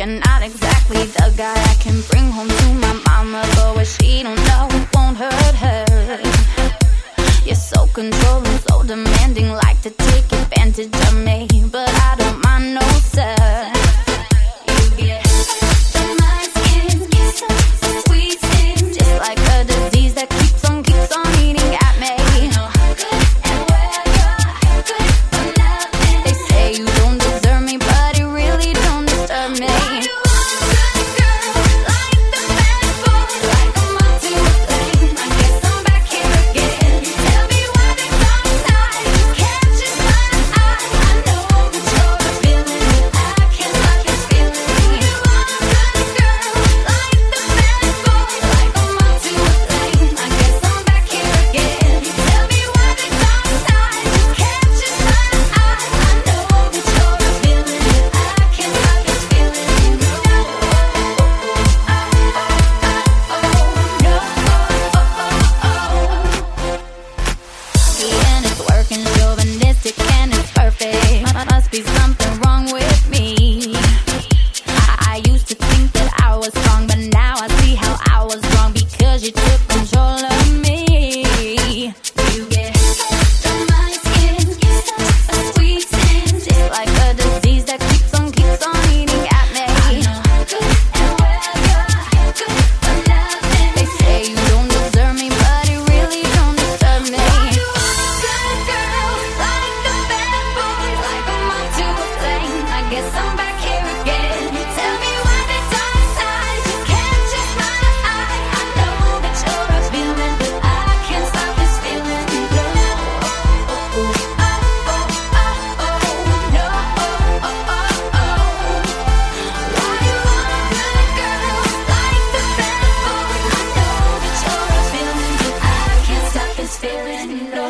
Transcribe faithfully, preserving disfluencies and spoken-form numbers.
You're not exactly the guy I can bring home to my mama, but what she don't know won't hurt her. You're so controlling, so demanding, like to take advantage of me, but I don't mind, no sir. You get under my skin, kiss up the sweet skin, just like a disease that keeps on, keeps on eating at me. I know how good and well you're good for nothing. They say you don't deserve me, but it really don't disturb me. Why do all the good girls like the bad boys, like I'm up to a thing? I guess I'm back here again. Tell me why they sometimes catches my eye. I know that you're a feeling it, I can't stop this feeling. Why do all the good girls like the bad boys, like I'm up to a thing? I guess I'm back here again. Tell me why they sometimes catches my eye. I know that you're a feeling it, I can't stop this feeling. And it's working, chauvinistic and it's perfect. Must be something wrong with me. I, I used to think that I was strong, but now I see how I was wrong, because you took control of me. You get under my skin, kiss up a sweet sin, just like a disease that keeps on, keeps on eating at me. I know how good and well you're good for nothing. They say you don't deserve me, but it really don't disturb me. Why do all the good girls like the bad boys, like I'm up to a thing? I guess I'm back here again. Tell me why the dark side just catches my eye. I know that you're a feeling, but I can't stop this feeling. No, oh, oh, oh, oh, oh, no, oh, oh, oh, oh. Why do all the good girls like the bad boys? I know that you're a feeling, but I can't stop this feeling. No.